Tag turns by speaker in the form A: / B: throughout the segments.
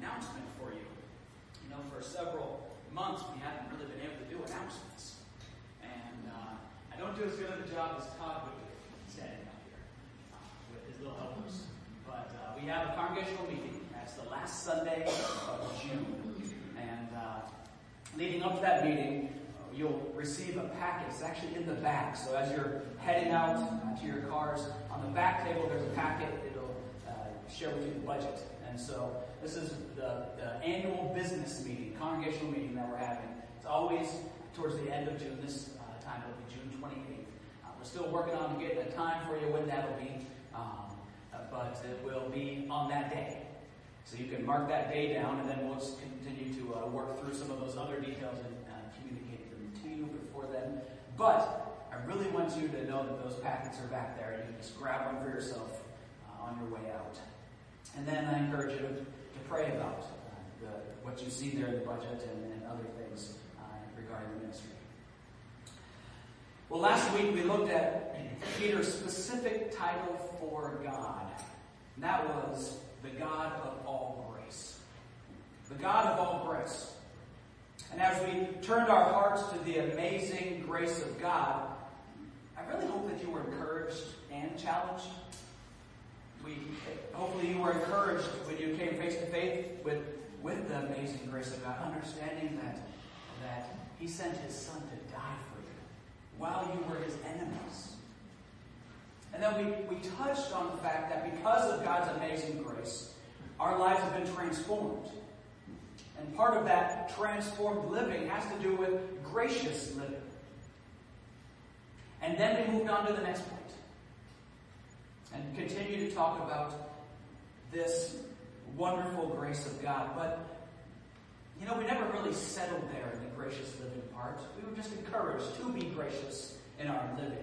A: announcement for you. You know, for several months we haven't really been able to do announcements. And I don't do as good of a job as Todd would do standing up here with his little helpers. But we have a congregational meeting. That's the last Sunday of June. And leading up to that meeting, you'll receive a packet. It's actually in the back. So as you're heading out to your cars, on the back table there's a packet. It'll share with you the budget. And so this is the annual business meeting, congregational meeting that we're having. It's always towards the end of June. This time it'll be June 28th. We're still working on getting a time for you when that'll be. But it will be on that day. So you can mark that day down, and then we'll continue to work through some of those other details and communicate them to you before then. But I really want you to know that those packets are back there, and you can just grab one for yourself on your way out. And then I encourage you to pray about what you see there in the budget and other things regarding the ministry. Well, last week we looked at Peter's specific title for God. And that was the God of all grace. The God of all grace. And as we turned our hearts to the amazing grace of God, I really hope that you were encouraged and challenged. Hopefully you were encouraged when you came face to face with the amazing grace of God, understanding that He sent His Son to die for you while you were His enemies. And then we touched on the fact that because of God's amazing grace, our lives have been transformed. And part of that transformed living has to do with gracious living. And then we moved on to the next point. And continue to talk about this wonderful grace of God. But, you know, we never really settled there in the gracious living part. We were just encouraged to be gracious in our living.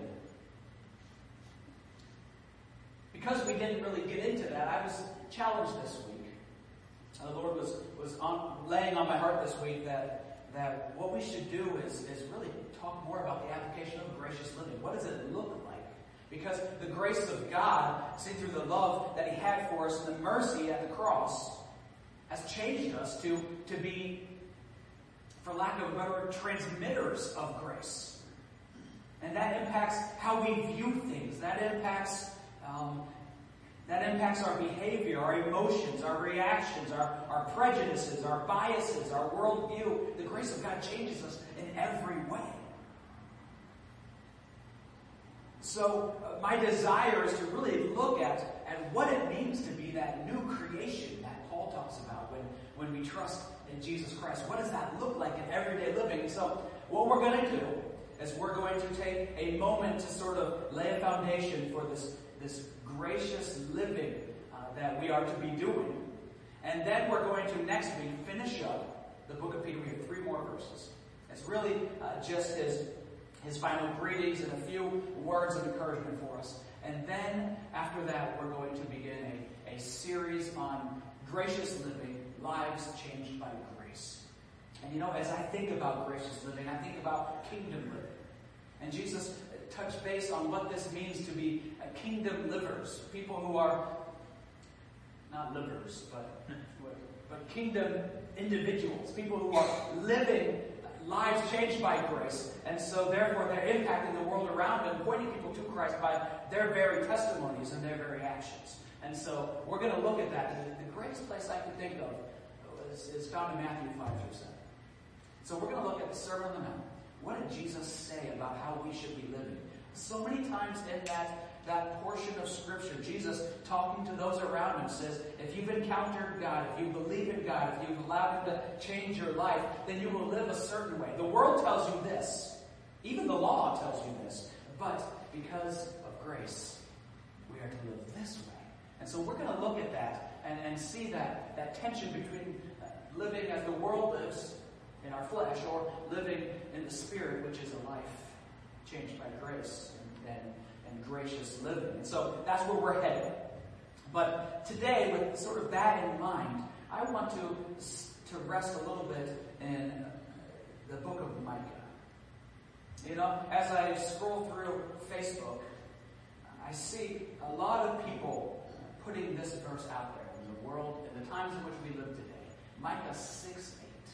A: Because we didn't really get into that, I was challenged this week. The Lord was laying on my heart this week that what we should do is really talk more about the application of gracious living. What does it look like? Because the grace of God, seen through the love that He had for us and the mercy at the cross, has changed us to be, for lack of a better word, transmitters of grace. And that impacts how we view things. That impacts our behavior, our emotions, our reactions, our prejudices, our biases, our worldview. The grace of God changes us in every way. So my desire is to really look at what it means to be that new creation that Paul talks about when we trust in Jesus Christ. What does that look like in everyday living? So what we're going to do is we're going to take a moment to sort of lay a foundation for this gracious living that we are to be doing. And then we're going to next week finish up the book of Peter. We have 3 more verses. It's really just his final greetings and a few words of encouragement for us. And then after that, we're going to begin a series on gracious living, lives changed by grace. And you know, as I think about gracious living, I think about kingdom living. And Jesus touched base on what this means to be kingdom livers, people who are not livers, but kingdom individuals, people who are living lives changed by grace, and so therefore they're impacting the world around them, pointing people to Christ by their very testimonies and their very actions. And so we're going to look at that. The greatest place I can think of is found in Matthew 5 through 7. So we're going to look at the Sermon on the Mount. What did Jesus say about how we should be living? So many times in that portion of Scripture, Jesus talking to those around him says, if you've encountered God, if you believe in God, if you've allowed Him to change your life, then you will live a certain way. The world tells you this. Even the law tells you this. But because of grace, we are to live this way. And so we're going to look at that and see that tension between living as the world lives in our flesh or living in the Spirit, which is a life changed by grace and gracious living. And so that's where we're headed. But today, with sort of that in mind, I want to rest a little bit in the book of Micah. You know, as I scroll through Facebook, I see a lot of people putting this verse out there in the world, in the times in which we live today. Micah 6:8.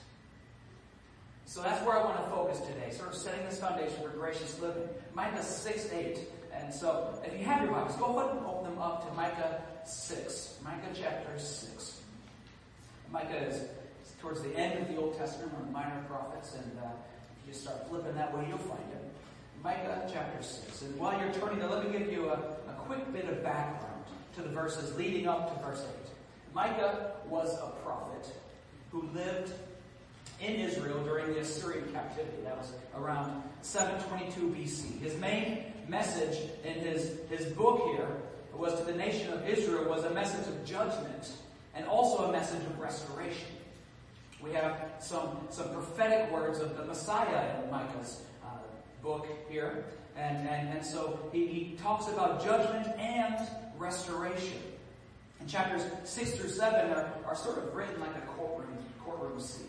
A: So that's where I want to focus today, sort of setting this foundation for gracious living. Micah 6:8. And so, if you have your Bibles, go ahead and open them up to Micah 6. Micah chapter 6. Micah is towards the end of the Old Testament, one of the minor prophets, and if you just start flipping that way, you'll find it. Micah chapter 6. And while you're turning there, let me give you a quick bit of background to the verses leading up to verse 8. Micah was a prophet who lived in Israel during the Assyrian captivity. That was around 722 BC. His main message in his book here was to the nation of Israel was a message of judgment and also a message of restoration. We have some prophetic words of the Messiah in Micah's book here. And so he talks about judgment and restoration. And chapters 6 through 7 are sort of written like a courtroom scene.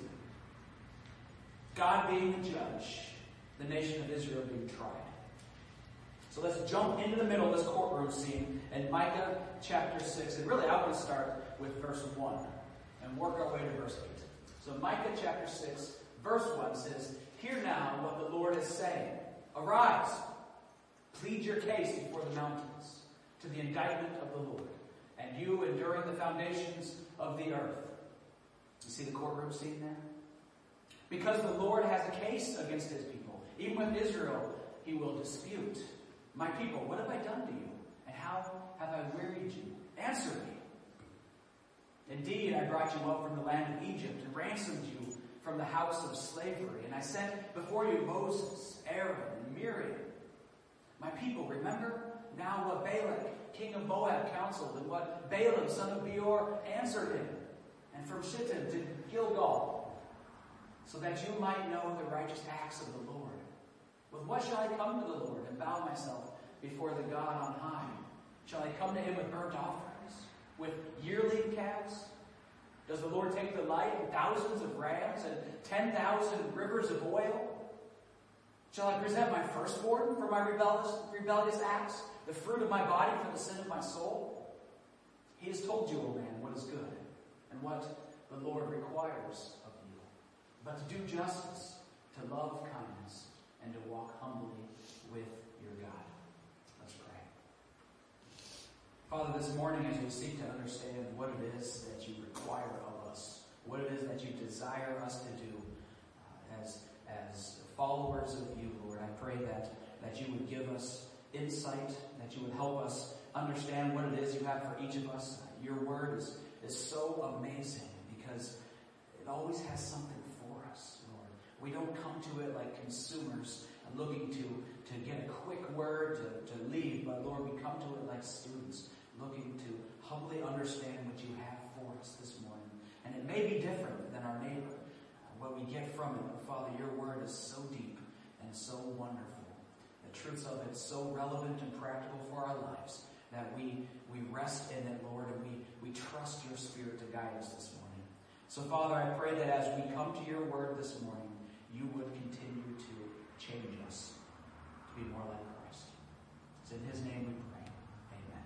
A: God being the judge, the nation of Israel being tried. So let's jump into the middle of this courtroom scene in Micah chapter 6. And really, I want to start with verse 1 and work our way to verse 8. So Micah chapter 6, verse 1 says, "Hear now what the Lord is saying. Arise, plead your case before the mountains, to the indictment of the Lord, and you enduring the foundations of the earth." You see the courtroom scene there? Because the Lord has a case against his people. Even with Israel, he will dispute. "My people, what have I done to you? And how have I wearied you? Answer me. Indeed, I brought you up from the land of Egypt and ransomed you from the house of slavery. And I sent before you Moses, Aaron, and Miriam. My people, remember now what Balak, king of Moab, counseled, and what Balaam, son of Beor, answered him. And from Shittim to Gilgal, so that you might know the righteous acts of the Lord. With what shall I come to the Lord and bow myself before the God on high? Shall I come to him with burnt offerings, with yearling calves? Does the Lord take delight in thousands of rams and 10,000 rivers of oil? Shall I present my firstborn for my rebellious acts, the fruit of my body for the sin of my soul? He has told you, O man, what is good, and what the Lord requires of you, but to do justice, to love kindness, and to walk humbly with your God." Let's pray. Father, this morning as we seek to understand what it is that you require of us, what it is that you desire us to do as followers of you, Lord, I pray that you would give us insight, that you would help us understand what it is you have for each of us. Your word is so amazing because it always has something for us, Lord. We don't come to it like consumers and looking to get a quick word to leave, but Lord, we come to it like students looking to humbly understand what you have for us this morning. And it may be different than our neighbor, what we get from it. But Father, your word is so deep and so wonderful. The truths of it so relevant and practical for our lives that we rest in it, Lord, and we trust your Spirit to guide us this morning. So, Father, I pray that as we come to your word this morning, you would continue to change us to be more like Christ. It's in his name we pray. Amen.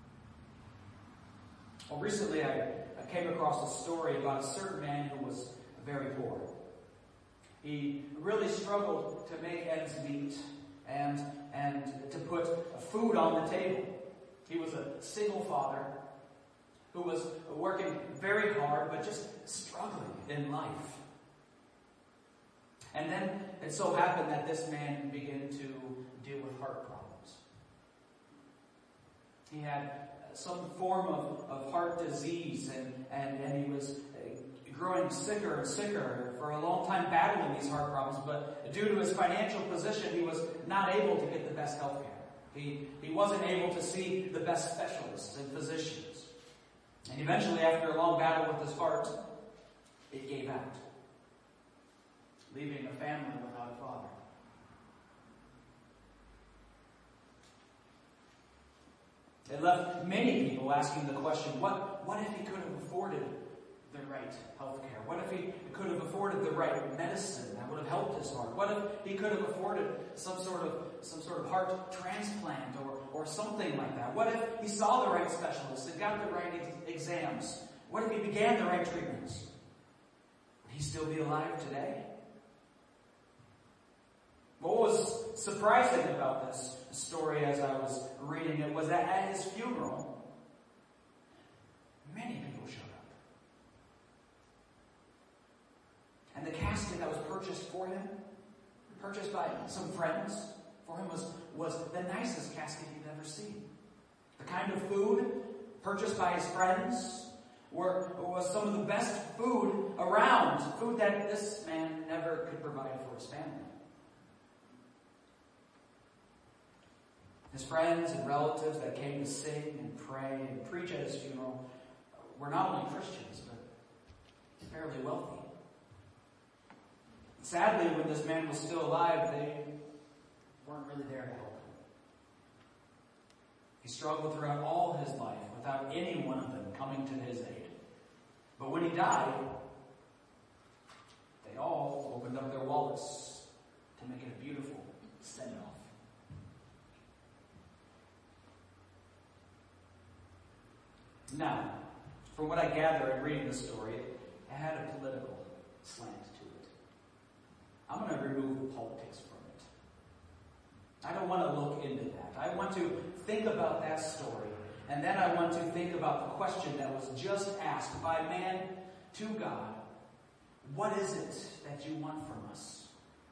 A: Well, recently I came across a story about a certain man who was very poor. He really struggled to make ends meet and to put food on the table. He was a single father who was working very hard but just struggling in life. And then it so happened that this man began to deal with heart problems. He had some form of heart disease and he was growing sicker and sicker, for a long time battling these heart problems, but due to his financial position, he was not able to get the best health care. He wasn't able to see the best specialists and physicians. And eventually, after a long battle with his heart, it gave out, leaving a family without a father. It left many people asking the question, what if he could have afforded the right health care? What if he could have afforded the right medicine that would have helped his heart? What if he could have afforded some sort of heart transplant or something like that? What if he saw the right specialists and got the right exams? What if he began the right treatments? he still be alive today? What was surprising about this story as I was reading it was that at his funeral, many people showed up. And the casket that was purchased for him, purchased by some friends for him, was the nicest casket he'd ever seen. The kind of food purchased by his friends was some of the best food around, food that this man never could provide for his family. His friends and relatives that came to sing and pray and preach at his funeral were not only Christians, but fairly wealthy. Sadly, when this man was still alive, they weren't really there to help him. He struggled throughout all his life without any one of them coming to his aid. But when he died, they all opened up their wallets to make it a beautiful send-off. Now, from what I gather in reading the story, it had a political slant to it. I'm going to remove the politics from it. I don't want to look into that. I want to think about that story, and then I want to think about the question that was just asked by man to God. What is it that you want from us?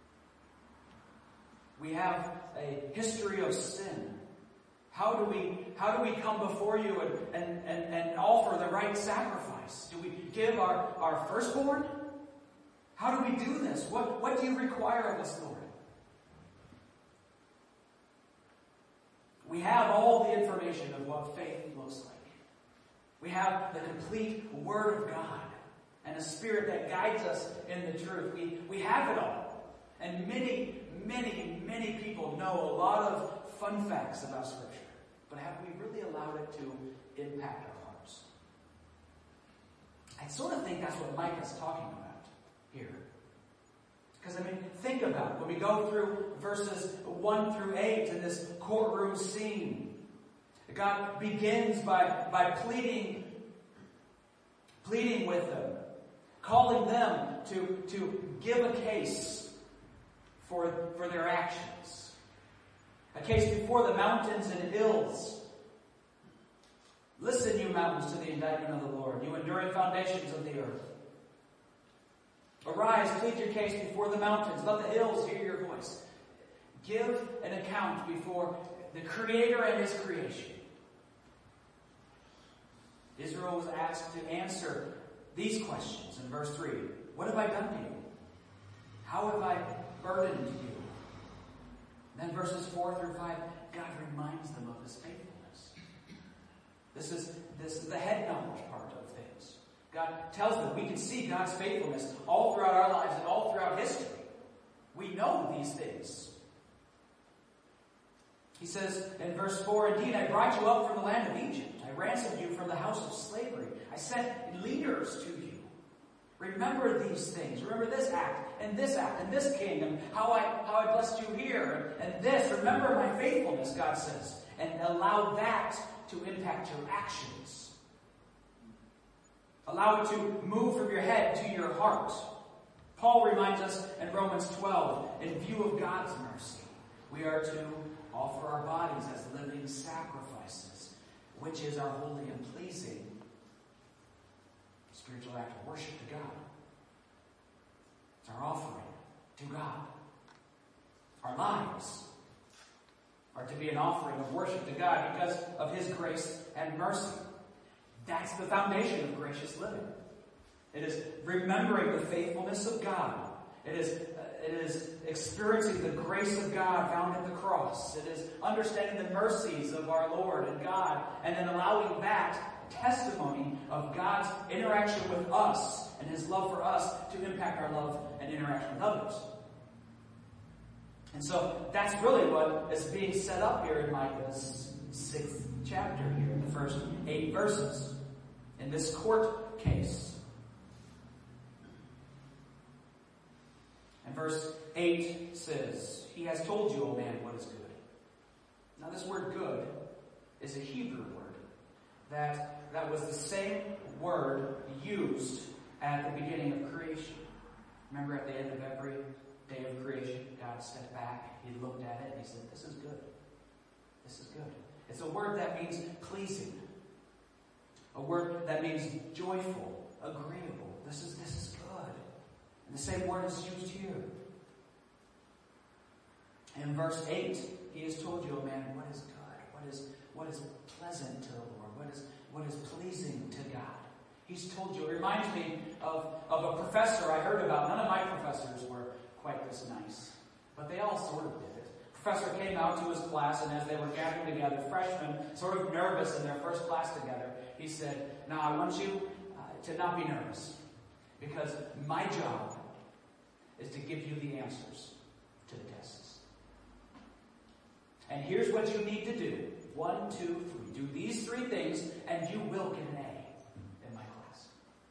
A: We have a history of sin. How do we come before you and offer the right sacrifice? Do we give our firstborn? How do we do this? What do you require of us, Lord? We have all the information of what faith looks like. We have the complete Word of God and a Spirit that guides us in the truth. We have it all. And many, many, many people know a lot of fun facts about Scripture. But have we really allowed it to impact our hearts? I sort of think that's what Micah is talking about here. Because, think about it. When we go through verses 1 through 8 in this courtroom scene, God begins by pleading with them, calling them to give a case for their actions. A case before the mountains and hills. Listen, you mountains, to the indictment of the Lord, you enduring foundations of the earth. Arise, plead your case before the mountains. Let the hills hear your voice. Give an account before the Creator and His creation. Israel was asked to answer these questions in verse 3. What have I done to you? How have I burdened you? Then verses 4 through 5, God reminds them of His faithfulness. This is the head knowledge part of things. God tells them we can see God's faithfulness all throughout our lives and all throughout history. We know these things. He says in verse 4, indeed, I brought you up from the land of Egypt. I ransomed you from the house of slavery. I sent leaders to you. Remember these things. Remember this act, and this king, and how I blessed you here, and this. Remember my faithfulness, God says. And allow that to impact your actions. Allow it to move from your head to your heart. Paul reminds us in Romans 12, in view of God's mercy, we are to offer our bodies as living sacrifices, which is our holy and pleasing spiritual act of worship to God. It's our offering to God. Our lives are to be an offering of worship to God because of His grace and mercy. That's the foundation of gracious living. It is remembering the faithfulness of God. It is experiencing the grace of God found at the cross. It is understanding the mercies of our Lord and God, and then allowing that testimony of God's interaction with us and His love for us to impact our love and interaction with others. And so that's really what is being set up here in Micah's 6th chapter here, in the first 8 verses, in this court case. And verse 8 says, He has told you, O man, what is good. Now this word good is a Hebrew word that was the same word used at the beginning of creation. Remember at the end of every day of creation, God stepped back, he looked at it, and he said, this is good. This is good. It's a word that means pleasing. A word that means joyful, agreeable. This is good. And the same word is used here. In verse 8, he has told you, oh man, what is good? What is pleasant to the Lord? What is pleasing to God? He's told you. It reminds me of a professor I heard about. None of my professors were quite this nice, but they all sort of did it. Professor came out to his class, and as they were gathering together, freshmen, sort of nervous in their first class together, he said, now I want you to not be nervous, because my job is to give you the answers to the tests. And here's what you need to do. 1, 2, 3. Do these 3 things, and you will get an A in my class.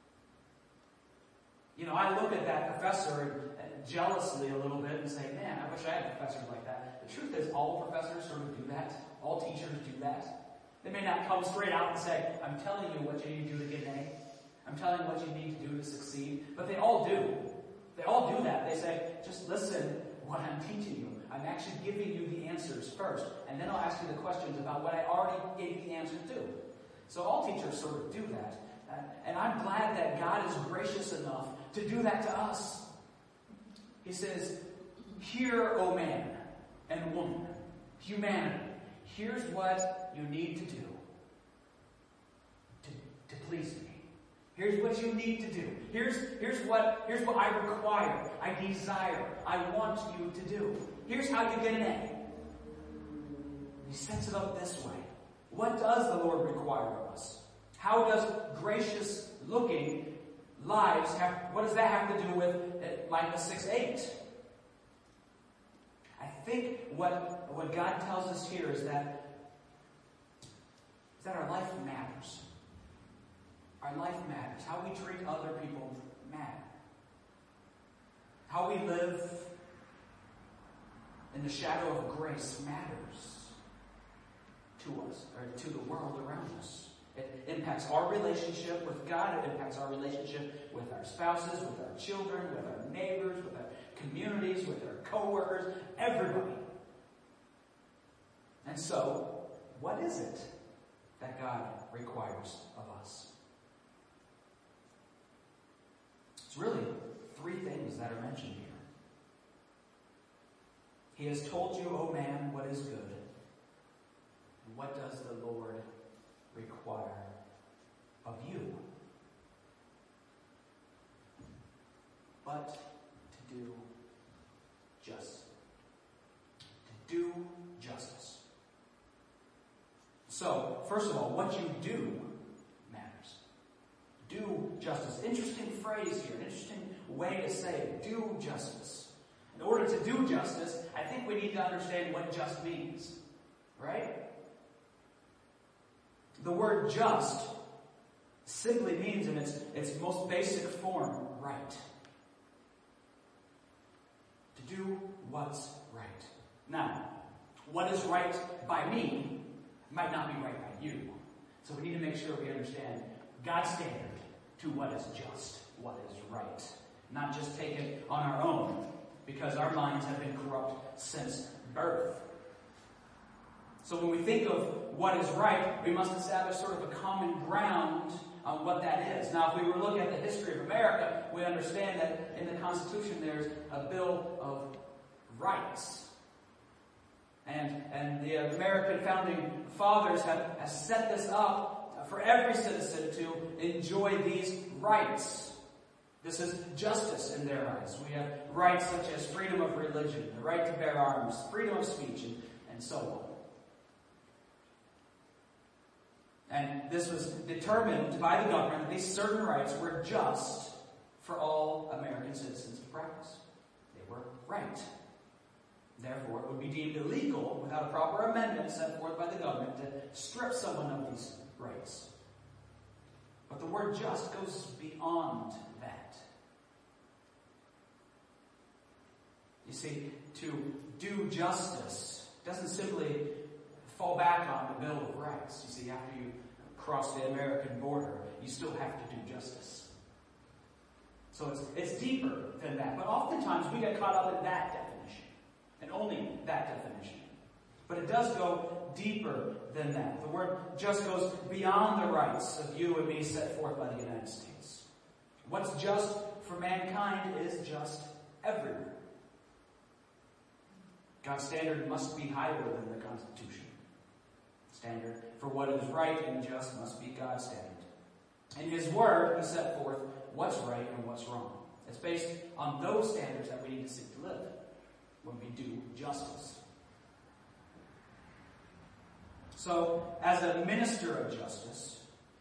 A: You know, I look at that professor jealously a little bit and say, man, I wish I had professors like that. The truth is, all professors sort of do that. All teachers do that. They may not come straight out and say, I'm telling you what you need to do to get an A. I'm telling you what you need to do to succeed. But they all do. They all do that. They say, just listen what I'm teaching you. I'm actually giving you the answers first, and then I'll ask you the questions about what I already gave the answer to. So all teachers sort of do that. And I'm glad that God is gracious enough to do that to us. He says, hear, O man and woman, humanity, here's what you need to do to please me. Here's what you need to do. Here's what I require, I desire, I want you to do. Here's how you get an A. He sets it up this way. What does the Lord require of us? How does gracious looking lives what does that have to do with Micah 6:8? I think what God tells us here is that our life matters. Our life matters. How we treat other people matters. How we live in the shadow of grace matters to us, or to the world around us. It impacts our relationship with God. It impacts our relationship with our spouses, with our children, with our neighbors, with our communities, with our co-workers, everybody. And so, what is it that God requires of us? It's really 3 things that are mentioned here. He has told you, O man, what is good. And what does the Lord require of you? But to do justice. To do justice. So, first of all, what you do matters. Do justice. Interesting phrase here. Interesting way to say it. Do justice. In order to do justice, I think we need to understand what just means. Right? The word just simply means, in its most basic form, right. To do what's right. Now, what is right by me might not be right by you. So we need to make sure we understand God's standard to what is just, what is right. Not just take it on our own, because our minds have been corrupt since birth. So when we think of what is right, we must establish sort of a common ground on what that is. Now, if we were to look at the history of America, we understand that in the Constitution there's a Bill of Rights. And the American founding fathers have set this up for every citizen to enjoy these rights. This is justice in their eyes. We have rights such as freedom of religion, the right to bear arms, freedom of speech, and so on. And this was determined by the government that these certain rights were just for all American citizens to practice. They were right. Therefore, it would be deemed illegal without a proper amendment set forth by the government to strip someone of these rights. But the word just goes beyond that. You see, to do justice doesn't simply fall back on the Bill of Rights. You see, after you cross the American border, you still have to do justice. So it's deeper than that. But oftentimes we get caught up in that definition, and only that definition. But it does go deeper than that. The word just goes beyond the rights of you and me set forth by the United States. What's just for mankind is just everywhere. God's standard must be higher than the Constitution. Standard for what is right and just must be God's standard. In His Word, He set forth what's right and what's wrong. It's based on those standards that we need to seek to live when we do justice. So, as a minister of justice,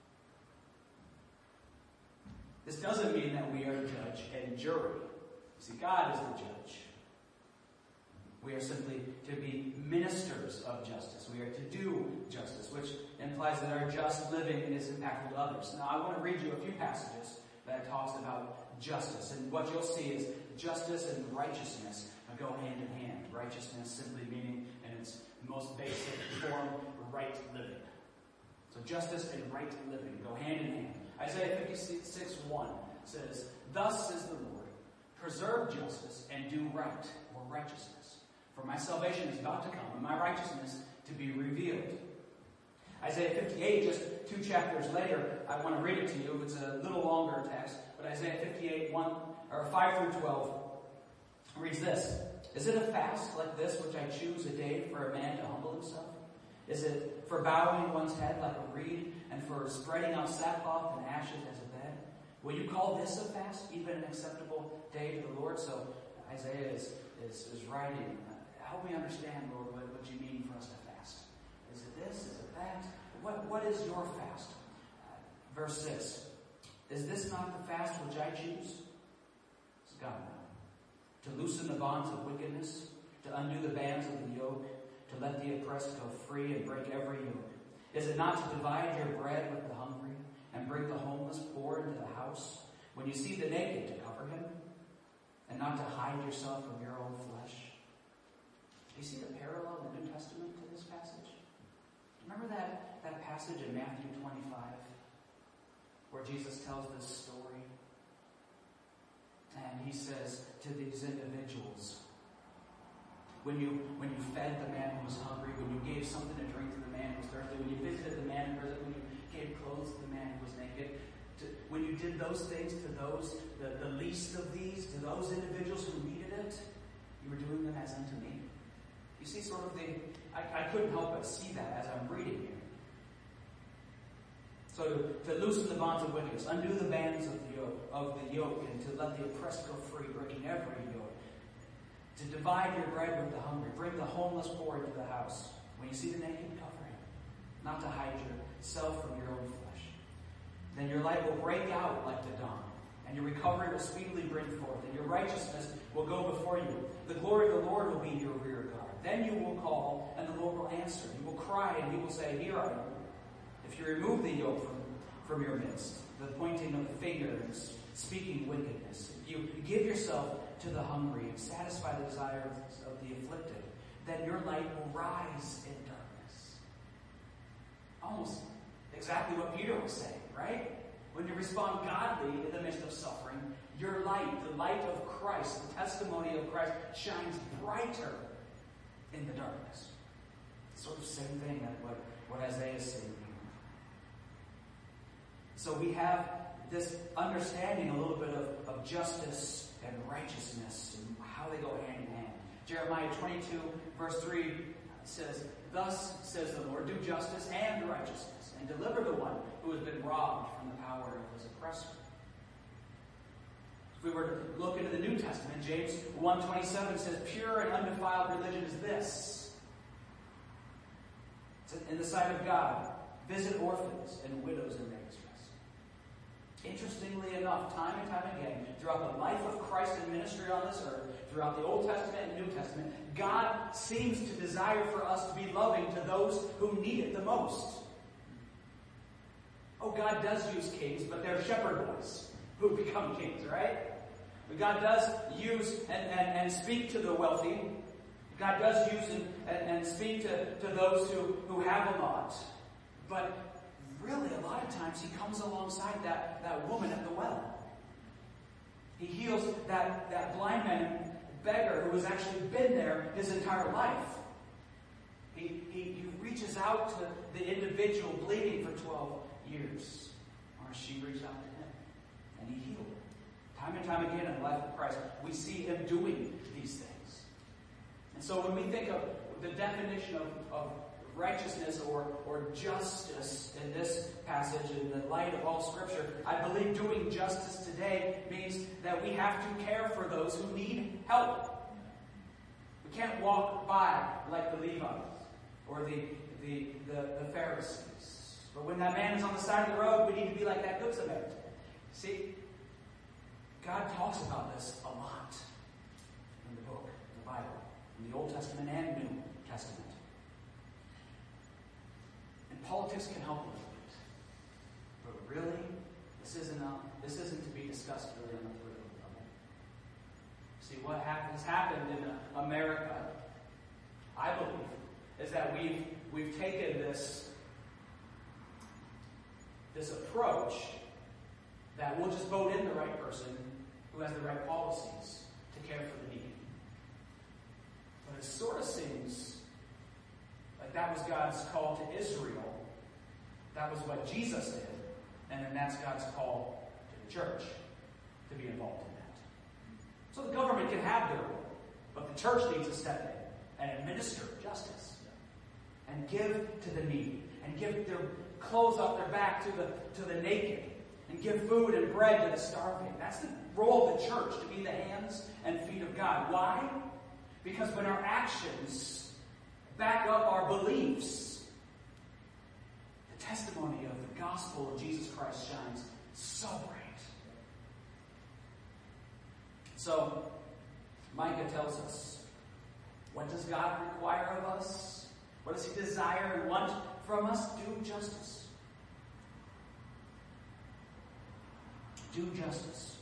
A: this doesn't mean that we are judge and jury. See, God is the judge. We are simply to be ministers of justice. We are to do justice, which implies that our just living is impactful to others. Now, I want to read you a few passages that talks about justice. And what you'll see is justice and righteousness go hand in hand. Righteousness simply meaning, in its most basic form, right living. So justice and right living go hand in hand. Isaiah 56:1 says, "Thus says the Lord, preserve justice and do right," or righteousness. "For my salvation is about to come, and my righteousness to be revealed." Isaiah 58, just 2 chapters later, I want to read it to you. It's a little longer text, but Isaiah 58, 5 through 12 reads this. "Is it a fast like this which I choose a day for a man to humble himself? Is it for bowing one's head like a reed, and for spreading out sackcloth and ashes as a bed? Will you call this a fast, even an acceptable day to the Lord?" So Isaiah is writing, help me understand, Lord, what you mean for us to fast. Is it this? Is it that? What is your fast? Verse 6. "Is this not the fast which I choose?" It's God now. "To loosen the bonds of wickedness, to undo the bands of the yoke, to let the oppressed go free and break every yoke. Is it not to divide your bread with the hungry and bring the homeless poor into the house? When you see the naked, to cover him and not to hide yourself from your own flesh?" Do you see the parallel in the New Testament to this passage? Remember that passage in Matthew 25 where Jesus tells this story? And He says to these individuals, when you fed the man who was hungry, when you gave something to drink to the man who was thirsty, when you visited the man in prison, when you gave clothes to the man who was naked, when you did those things to those, the least of these, to those individuals who needed it, you were doing them as unto me. You see sort of I couldn't help but see that as I'm reading here. So to loosen the bonds of wickedness, undo the bands of the yoke, and to let the oppressed go free, breaking every yoke. To divide your bread with the hungry, bring the homeless poor into the house. When you see the naked, cover him, not to hide yourself from your own flesh. Then your light will break out like the dawn, and your recovery will speedily bring forth, and your righteousness will go before you. The glory of the Lord will be your rear guard. Then you will call, and the Lord will answer. You will cry, and He will say, "Here I am." If you remove the yoke from your midst, the pointing of the finger and speaking wickedness, if you give yourself to the hungry and satisfy the desires of the afflicted, then your light will rise in darkness. Almost exactly what Peter was saying, right? When you respond godly in the midst of suffering, your light, the light of Christ, the testimony of Christ, shines brighter in the darkness. Sort of same thing that what Isaiah is saying here. So we have this understanding a little bit of justice and righteousness and how they go hand in hand. Jeremiah 22 verse 3 says, "Thus says the Lord, do justice and righteousness, and deliver the one who has been robbed from the power of his oppressor." If we were to look into the New Testament, James 1:27 says, "Pure and undefiled religion is this. It's in the sight of God, visit orphans and widows in their distress." Interestingly enough, time and time again, throughout the life of Christ and ministry on this earth, throughout the Old Testament and New Testament, God seems to desire for us to be loving to those who need it the most. Oh, God does use kings, but they're shepherd boys who become kings, right? But God does use and speak to the wealthy. God does use and speak to those who have a lot. But really, a lot of times He comes alongside that woman at the well. He heals that blind man, beggar, who has actually been there his entire life. He reaches out to the individual bleeding for 12 years. Or she reached out to him, and he healed her. Time and time again in the life of Christ, we see him doing these things. And so when we think of the definition of righteousness or justice in this passage, in the light of all Scripture, I believe doing justice today means that we have to care for those who need help. We can't walk by like the Levites or the Pharisees. But when that man is on the side of the road, we need to be like that Good Samaritan. See, God talks about this a lot in the book, the Bible, in the Old Testament and New Testament. And politics can help a little bit. But really, this isn't to be discussed really on the political level. See, what has happened in America, I believe, is that we've taken this approach that we'll just vote in the right person who has the right policies to care for the needy. But it sort of seems like that was God's call to Israel. That was what Jesus did. And then that's God's call to the church to be involved in that. So the government can have their role, but the church needs to step in and administer justice. And give to the needy. And give their clothes off their back to the naked. And give food and bread to the starving. That's the role of the church, to be the hands and feet of God. Why? Because when our actions back up our beliefs, the testimony of the gospel of Jesus Christ shines so bright. So, Micah tells us, what does God require of us? What does he desire and want from us? Do justice. Do justice.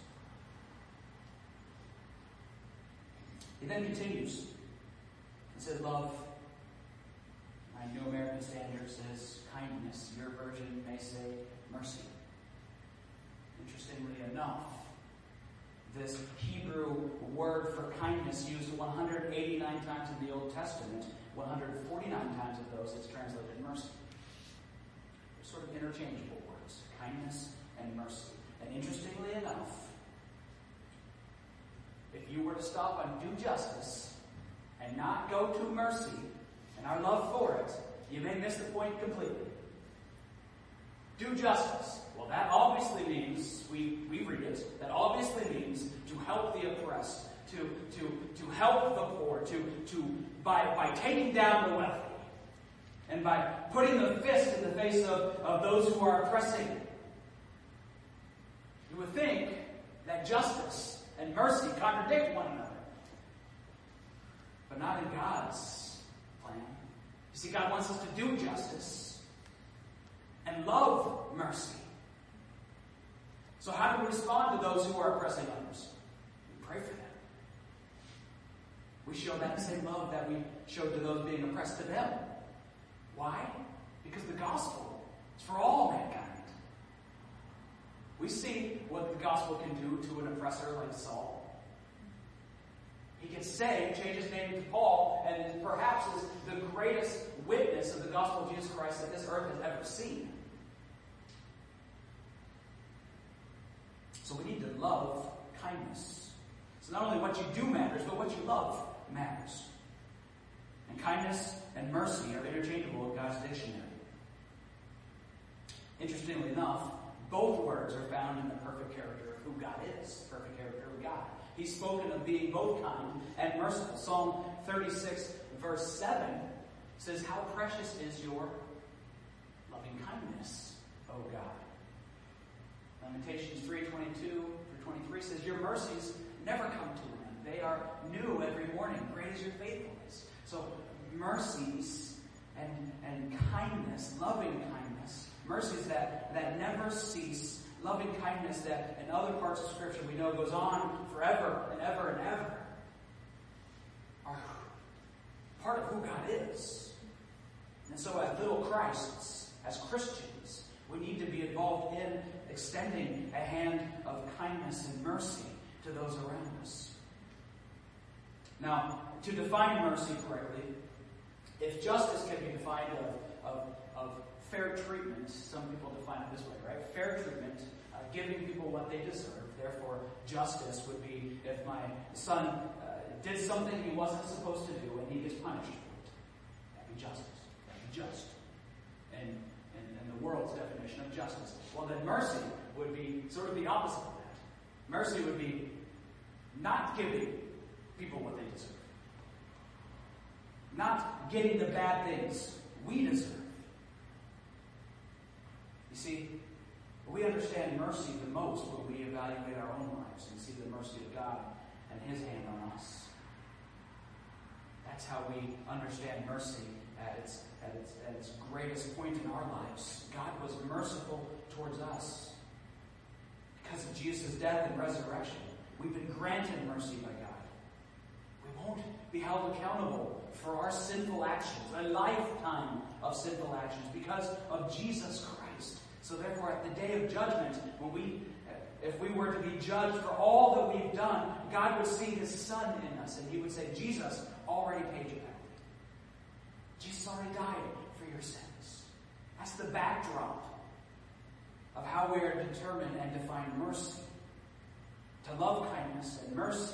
A: He then continues and said, love. My New American Standard says kindness. Your version may say mercy. Interestingly enough, this Hebrew word for kindness used 189 times in the Old Testament, 149 times of those it's translated mercy. They're sort of interchangeable words, kindness and mercy. And interestingly enough, if you were to stop on do justice and not go to mercy and our love for it, you may miss the point completely. Do justice. Well, that obviously means, we read it, that obviously means to help the oppressed, to help the poor, by taking down the wealthy, and by putting the fist in the face of those who are oppressing. You would think that justice and mercy contradict one another. But not in God's plan. You see, God wants us to do justice and love mercy. So how do we respond to those who are oppressing others? We pray for them. We show that same love that we showed to those being oppressed to them. Why? Because the gospel is for all mankind. We see what the gospel can do to an oppressor like Saul. He gets saved, changed his name to Paul, and perhaps is the greatest witness of the gospel of Jesus Christ that this earth has ever seen. So we need to love kindness. So not only what you do matters, but what you love matters. And kindness and mercy are interchangeable in God's dictionary. Interestingly enough, both words are found in the perfect character of who God is. Perfect character of God. He's spoken of being both kind and merciful. Psalm 36, verse 7 says, how precious is your loving kindness, O God. Lamentations 3:22-23 says, your mercies never come to an end. They are new every morning. Great is your faithfulness. So mercies and kindness, loving kindness, mercies that never cease, loving kindness that in other parts of Scripture we know goes on forever and ever and ever, are part of who God is. And so as little Christs, as Christians, we need to be involved in extending a hand of kindness and mercy to those around us. Now, to define mercy correctly, if justice can be defined of fair treatment, some people define it this way, right? Fair treatment, giving people what they deserve. Therefore, justice would be if my son did something he wasn't supposed to do and he gets punished for it. That'd be justice. That'd be just. And the world's definition of justice. Well, then mercy would be sort of the opposite of that. Mercy would be not giving people what they deserve. Not getting the bad things we deserve. You see, we understand mercy the most when we evaluate our own lives and see the mercy of God and His hand on us. That's how we understand mercy at its greatest point in our lives. God was merciful towards us. Because of Jesus' death and resurrection, we've been granted mercy by God. We won't be held accountable for our sinful actions, a lifetime of sinful actions, because of Jesus Christ. So therefore, at the day of judgment, if we were to be judged for all that we've done, God would see His Son in us, and He would say, Jesus already paid your penalty. Jesus already died for your sins. That's the backdrop of how we are determined and define mercy. To love kindness and mercy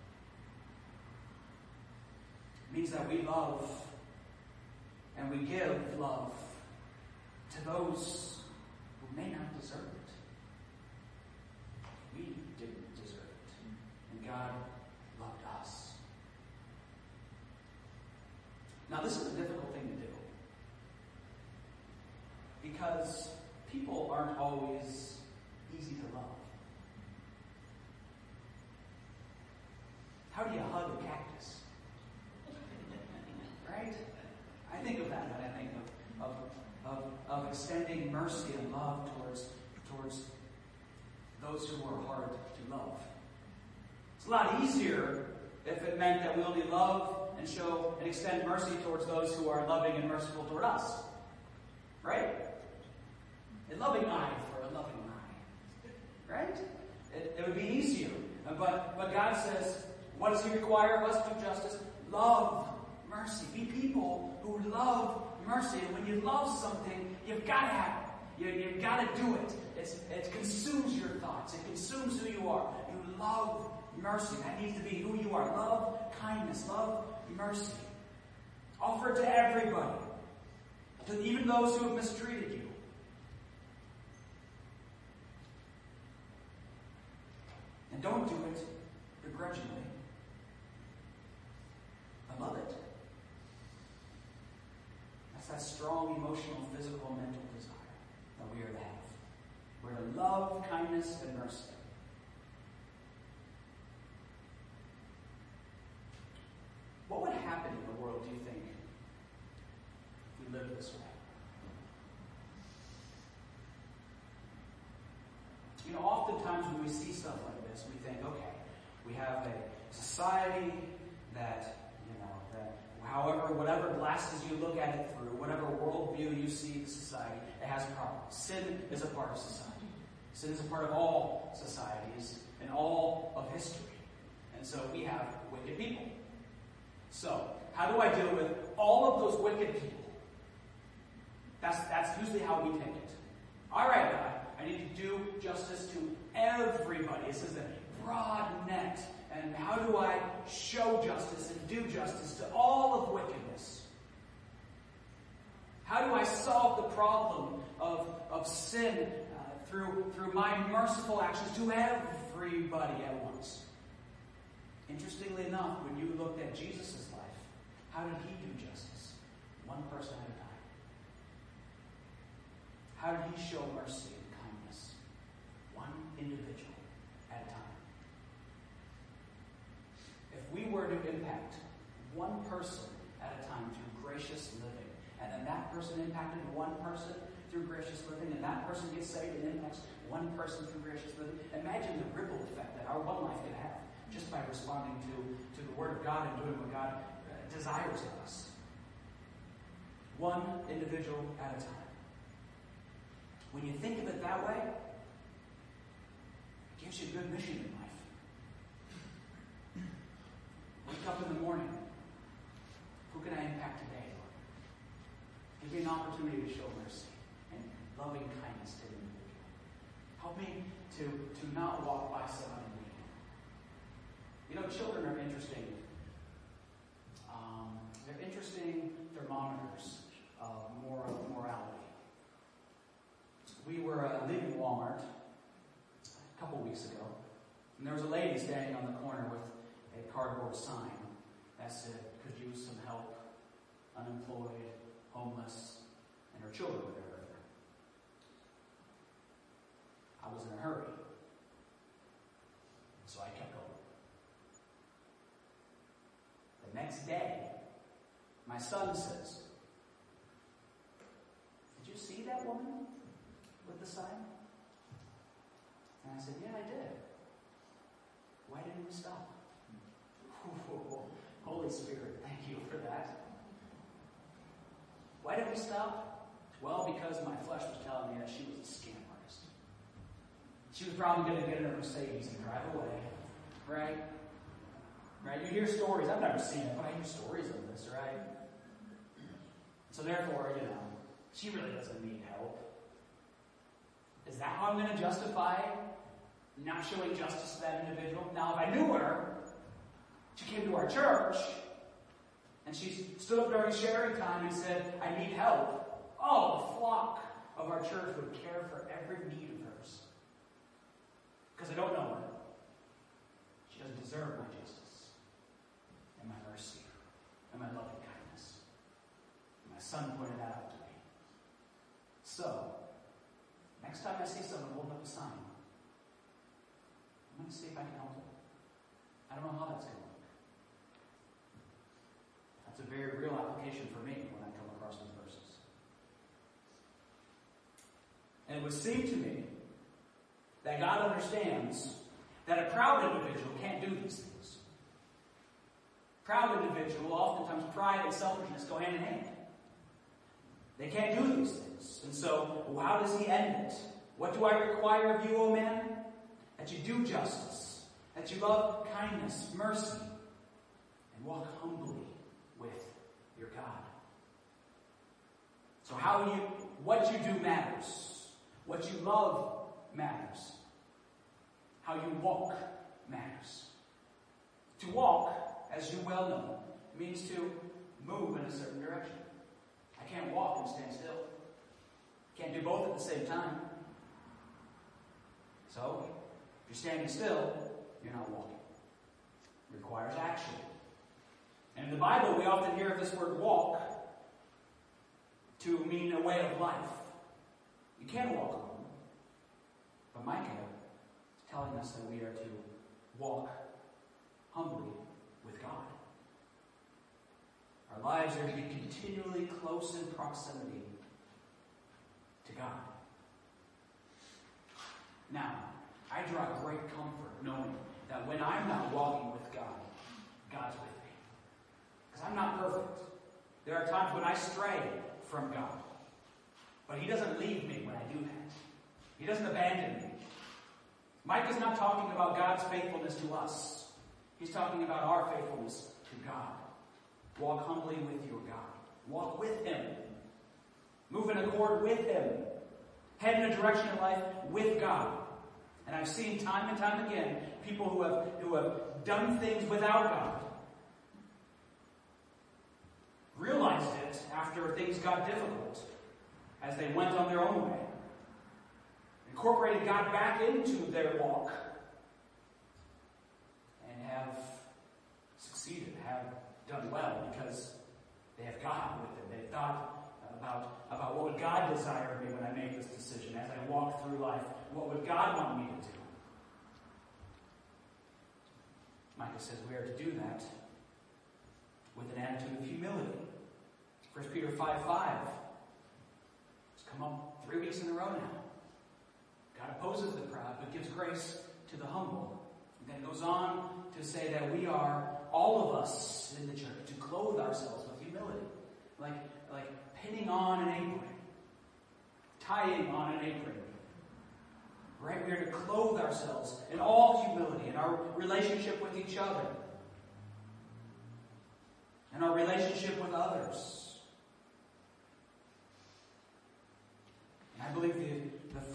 A: means that we love and we give love to those who may not deserve it. We didn't deserve it. And God loved us. Now, this is a difficult thing to do. Because people aren't always easy to love. How do you hug a cactus? Right? I think of that when I think of extending mercy and love towards those who are hard to love. It's a lot easier if it meant that we only love and show and extend mercy towards those who are loving and merciful toward us. Right? A loving eye for a loving eye. Right? It would be easier. But God says, what does He require of us to do justice? Love mercy. Be people who love mercy. And when you love something, you've got to have it. You've got to do it. It consumes your thoughts. It consumes who you are. You love mercy. That needs to be who you are. Love kindness. Love mercy. Offer it to everybody. To even those who have mistreated you. And don't do it begrudgingly. I love it. That's that strong emotional, physical, mental desire that we are to have. We're to love, kindness, and mercy. What would happen in the world, do you think, if we lived this way? You know, oftentimes when we see stuff like this, we think, okay, we have a society that, whatever glasses you look at it through, whatever worldview you see the society, it has problems. Sin is a part of society. Sin is a part of all societies and all of history. And so we have wicked people. So, how do I deal with all of those wicked people? That's usually how we take it. All right, God, I need to do justice to everybody. This is a broad net. And how do I show justice and do justice to all of wickedness? How do I solve the problem of sin through my merciful actions to everybody at once? Interestingly enough, when you looked at Jesus' life, how did He do justice? One person at a time. How did He show mercy and kindness? One individual at a time. If we were to impact one person at a time through gracious living, and then that person impacted one person through gracious living, and that person gets saved and impacts one person through gracious living, imagine the ripple effect that our one life could have just by responding to the Word of God and doing what God desires of us. One individual at a time. When you think of it that way, it gives you good mission in life. me to show mercy and loving kindness to the individual. Help me to not walk by someone in need. You know, children are interesting. They're interesting thermometers of morality. We were leaving Walmart a couple weeks ago, and there was a lady standing on the corner with a cardboard sign that said, "Could use some help, unemployed, homeless," and her children were there. I was in a hurry, so I kept going. The next day, my son says, "Did you see that woman with the sign?" And I said, "Yeah, I did. Why didn't we stop?" Holy Spirit, thank you for that. Why did we stop? Well, because my flesh was telling me that she was a scam artist. She was probably going to get in her Mercedes and drive away. Right? Right? You hear stories. I've never seen it, but I hear stories of this, right? So therefore, she really doesn't need help. Is that how I'm going to justify not showing justice to that individual? Now, if I knew her, she came to our church, and she stood up during sharing time and said, "I need help." Oh, the flock of our church would care for every need of hers. Because I don't know her. She doesn't deserve my justice, and my mercy, and my loving kindness. And my son pointed that out to me. So, next time I see someone holding up a sign, I'm going to see if I can help them. I don't know how that's going to look. That's a very real application for me when I come across these verses. And it would seem to me that God understands that a proud individual can't do these things. Proud individual, oftentimes pride and selfishness go hand in hand. They can't do these things. And so, how does he end it? What do I require of you, O man? That you do justice, that you love kindness, mercy, and walk humbly with your God. So what you do matters. What you love matters. How you walk matters. To walk, as you well know, means to move in a certain direction. I can't walk and stand still. Can't do both at the same time. So, if you're standing still, you're not walking. It requires action. And in the Bible, we often hear this word walk to mean a way of life. You can walk alone. But Micah is telling us that we are to walk humbly with God. Our lives are to be continually close in proximity to God. Now, I draw great comfort knowing that when I'm not walking with God, God's with me. Because I'm not perfect. There are times when I stray from God. But he doesn't leave me when I do that. He doesn't abandon me. Mike is not talking about God's faithfulness to us. He's talking about our faithfulness to God. Walk humbly with your God. Walk with him. Move in accord with him. Head in a direction in life with God. And I've seen time and time again people who have done things without God. Realized it after things got difficult as they went on their own way. Incorporated God back into their walk. And have succeeded, have done well because they have God with them. They've thought about what would God desire of me when I make this decision. As I walk through life, what would God want me to do? Micah says we are to do that with an attitude of humility. 1 Peter 5:5. It's come up 3 weeks in a row now. God opposes the proud, but gives grace to the humble. And then goes on to say that we are, all of us in the church, to clothe ourselves with humility. Like pinning on an apron. Tying on an apron. Right? We are to clothe ourselves in all humility, in our relationship with each other. In our relationship with others.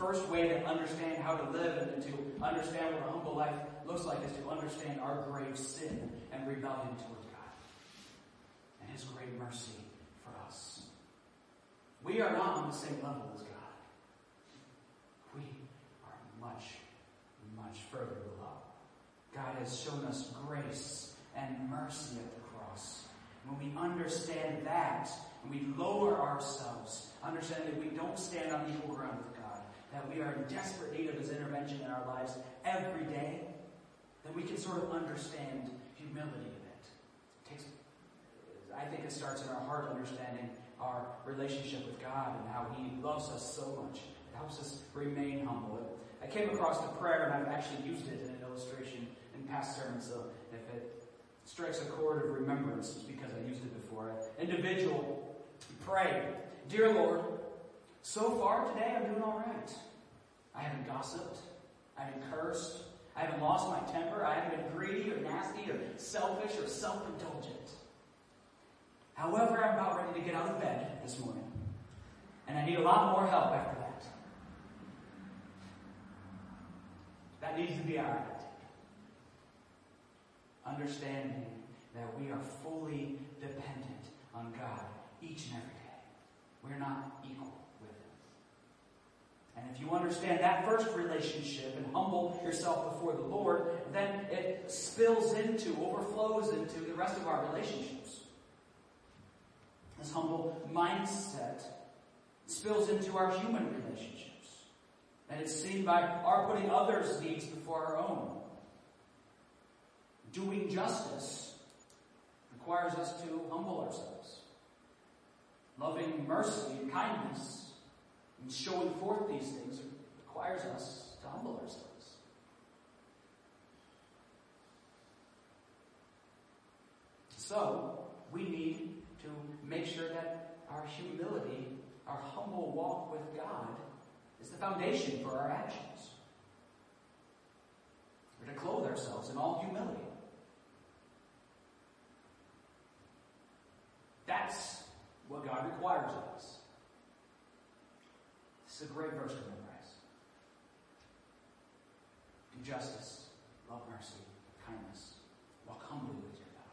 A: first way to understand how to live and to understand what a humble life looks like is to understand our grave sin and rebellion towards God and His great mercy for us. We are not on the same level as God. We are much, much further below. God has shown us grace and mercy at the cross. When we understand that, and we lower ourselves, understand that we don't stand on equal ground with God, that we are in desperate need of His intervention in our lives every day, then we can sort of understand humility a bit. I think it starts in our heart understanding our relationship with God and how He loves us so much. It helps us remain humble. I came across the prayer, and I've actually used it in an illustration in past sermons, so if it strikes a chord of remembrance, it's because I used it before. An individual pray, "Dear Lord, so far today I'm doing all right. I haven't gossiped. I haven't cursed. I haven't lost my temper. I haven't been greedy or nasty or selfish or self-indulgent. However, I'm about ready to get out of bed this morning, and I need a lot more help after that." That needs to be our attitude. Understanding that we are fully dependent on God each and every day. We're not equal with Him. And if you understand that first relationship and humble yourself before the Lord, then it spills into, overflows into the rest of our relationships. This humble mindset spills into our human relationships. And it's seen by our putting others' needs before our own. Doing justice requires us to humble ourselves. Loving mercy and kindness and showing forth these things requires us to humble ourselves. So, we need to make sure that our humility, our humble walk with God, is the foundation for our actions. We're to clothe ourselves in all humility. That's what God requires of us. This is a great verse to memorize. Do justice, love mercy, kindness, walk humbly with your God.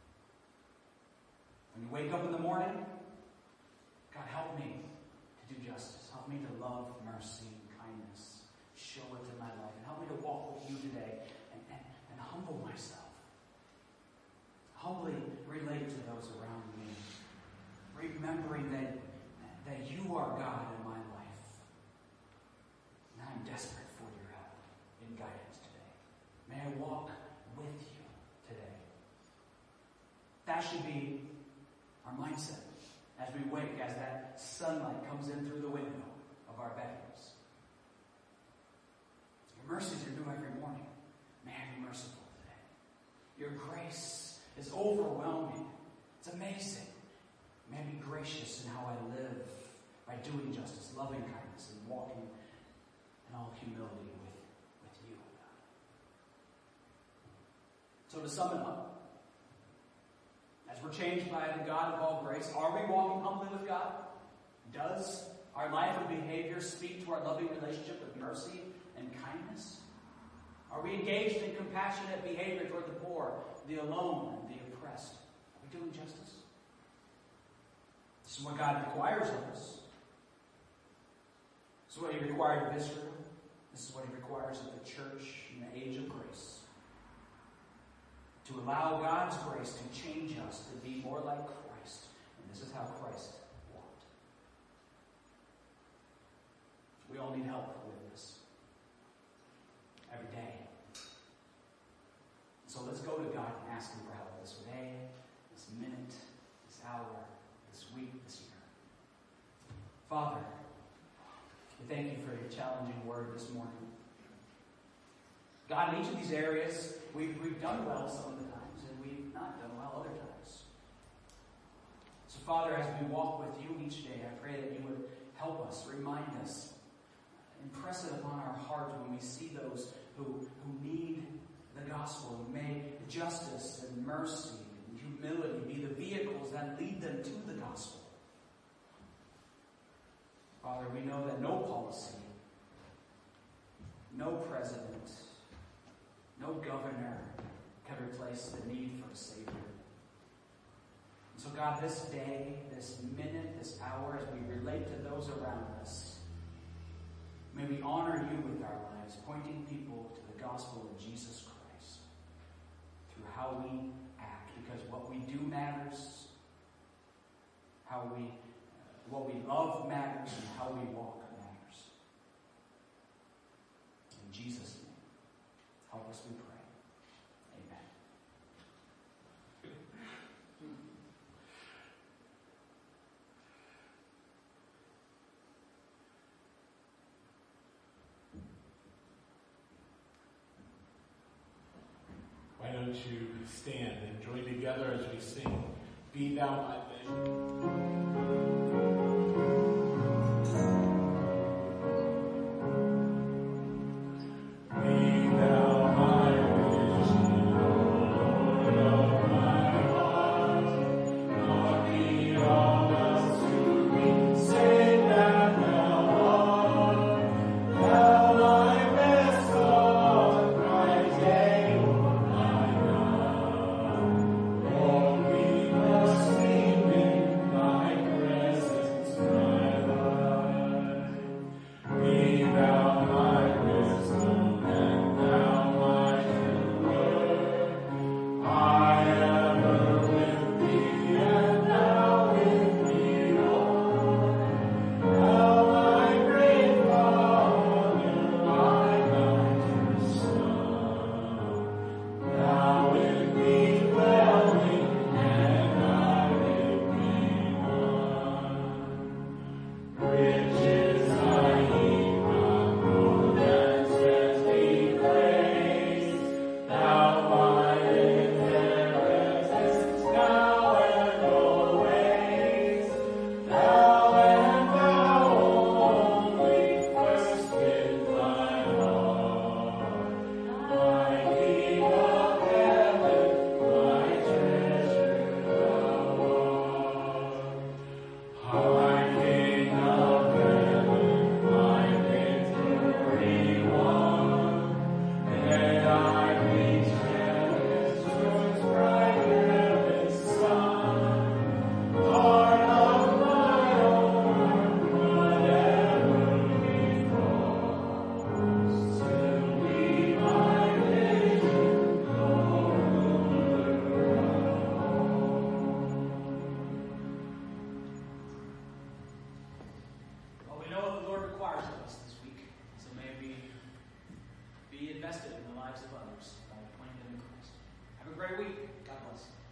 A: When you wake up in the morning, God, help me to do justice. Help me to love mercy and kindness. Show it in my life. And help me to walk with you today and humble myself. Humbly relate to those around me. Remembering that you are God in my life. And I'm desperate for your help and guidance today. May I walk with you today. That should be our mindset as we wake, as that sunlight comes in through the window of our bedrooms. Your mercies are new every morning. May I be merciful today. Your grace is overwhelming. It's amazing. May I be gracious in how I live by doing justice, loving kindness, and walking in all humility with you, God. So to sum it up, as we're changed by the God of all grace, are we walking humbly with God? Does our life and behavior speak to our loving relationship with mercy and kindness? Are we engaged in compassionate behavior toward the poor, the alone, and the oppressed? Are we doing justice? This is what God requires of us. This is what He required of Israel. This is what He requires of the church in the age of grace. To allow God's grace to change us to be more like Christ. And this is how Christ walked. We all need help with this. Every day. So let's go to God and ask Him for help this day, this minute, this hour, this week, this year. Father, we thank you for your challenging word this morning. God, in each of these areas, we've done well some of the times, and we've not done well other times. So, Father, as we walk with you each day, I pray that you would help us, remind us, impress it upon our hearts when we see those who need the gospel. May justice and mercy and humility be the vehicles that lead them to the gospel. Father, we know that no policy no president, no governor can replace the need for a Savior. And so God, this day, this minute, this hour, as we relate to those around us, may we honor you with our lives, pointing people to the gospel of Jesus Christ through how we act, because what we do matters, what we love matters, and how we walk matters. In Jesus' name, help us, we pray. Amen.
B: Why don't you stand and join together as we sing, Be Thou My Vision.
A: Invested in the lives of others by pointing them to Christ. Have a great week. God bless.